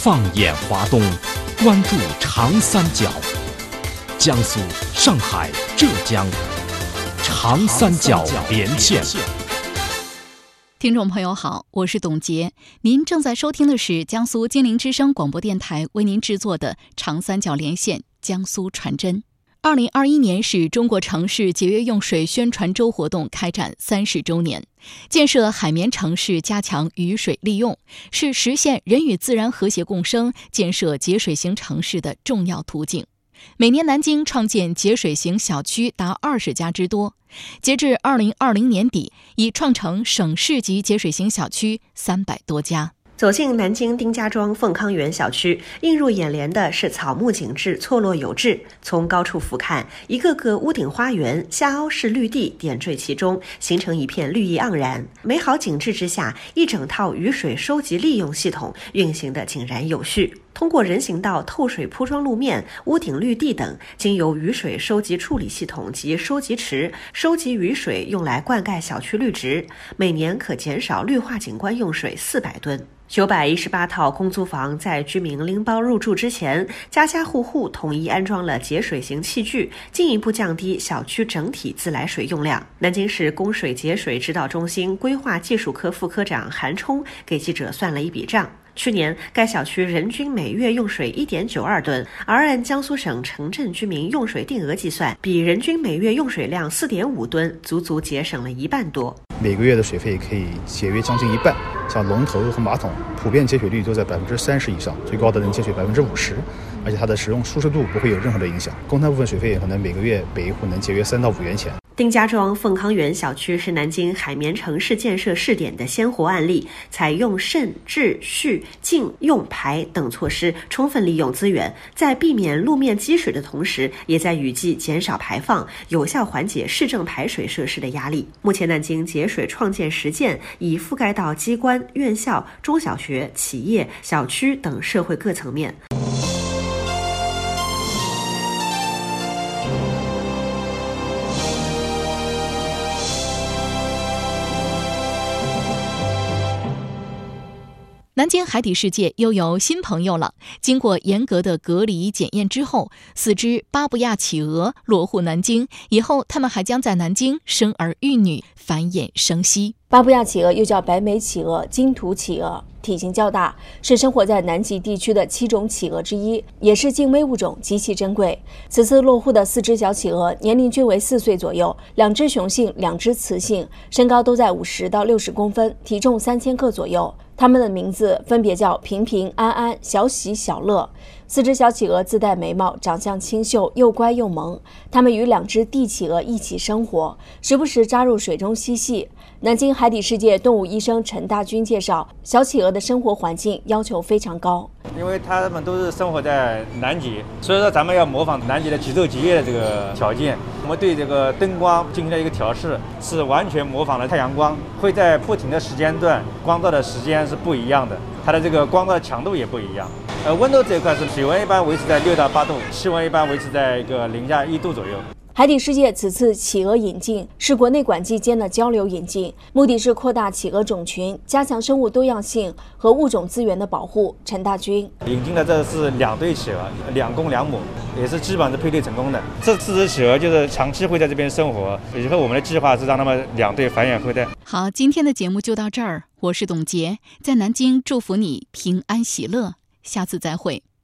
放眼华东，关注长三角，江苏、上海、浙江，长三角连线。 听众朋友好，我是董洁，您正在收听的是江苏金陵之声广播电台为您制作的长三角连线江苏传真。2021年是中国城市节约用水宣传周活动开展30周年，建设海绵城市，加强雨水利用，是实现人与自然和谐共生、建设节水型城市的重要途径。每年南京创建节水型小区达20家之多，截至2020年底，已创成省市级节水型小区300多家。 走进南京丁家庄凤康园小区，映入眼帘的是草木景致错落有致。从高处俯瞰，一个个屋顶花园、下凹式绿地点缀其中，形成一片绿意盎然。美好景致之下，一整套雨水收集利用系统运行得井然有序。通过人行道、透水铺装路面、屋顶绿地等，经由雨水收集处理系统及收集池收集雨水，用来灌溉小区绿植，每年可减少绿化景观用水400吨。918套公租房在居民拎包入住之前，家家户户统一安装了节水型器具，进一步降低小区整体自来水用量。南京市供水节水指导中心规划技术科副科长韩冲给记者算了一笔账。去年该小区人均每月用水 1.92 吨，而按江苏省城镇居民用水定额计算，比人均每月用水量 4.5 吨足足节省了1半多。 每个月的水费可以节约将近1半，像龙头和马桶普遍节水率都在30%以上，最高的能节水50%，而且它的使用舒适度不会有任何的影响。公摊部分水费可能每个月每一户能节约3到5元钱。 丁家庄凤康园小区是南京海绵城市建设试点的鲜活案例，采用渗、治、蓄、净、用、排等措施，充分利用资源，在避免路面积水的同时，也在雨季减少排放，有效缓解市政排水设施的压力。目前南京节水创建实践已覆盖到机关、院校、中小学、企业、小区等社会各层面。 南京海底世界又有新朋友了。经过严格的隔离检验之后，4只巴布亚企鹅落户南京，以后它们还将在南京生儿育女，繁衍生息。 巴布亚企鹅又叫白眉企鹅、金图企鹅，体型较大，是生活在南极地区的7种企鹅之一，也是近危物种，极其珍贵。此次落户的4只小企鹅年龄均为4岁左右，2只雄性，2只雌性，身高都在50到60公分，体重3000克左右。它们的名字分别叫平平、安安、小喜、小乐。4只小企鹅自带眉毛，长相清秀，又乖又萌。它们与2只地企鹅一起生活，时不时扎入水中嬉戏。南京海底世界动物医生陈大军介绍，小企鹅的生活环境要求非常高， 因为它们都是生活在南极，所以说咱们要模仿南极的极昼极夜的这个条件。我们对这个灯光进行了一个调试，是完全模仿了太阳光，会在不停的时间段，光照的时间是不一样的，它的这个光照的强度也不一样。温度这一块是水温一般维持在6到8度，气温一般维持在一个零下1度左右。 海底世界此次企鹅引进是国内馆际间的交流引进，目的是扩大企鹅种群，加强生物多样性和物种资源的保护。陈大军引进的这是2对企鹅，2公2母，也是基本上是配对成功的。这4只企鹅就是长期会在这边生活，以后我们的计划是让它们2对繁衍后代。 好，今天的节目就到这儿，我是董洁，在南京祝福你平安喜乐，下次再会。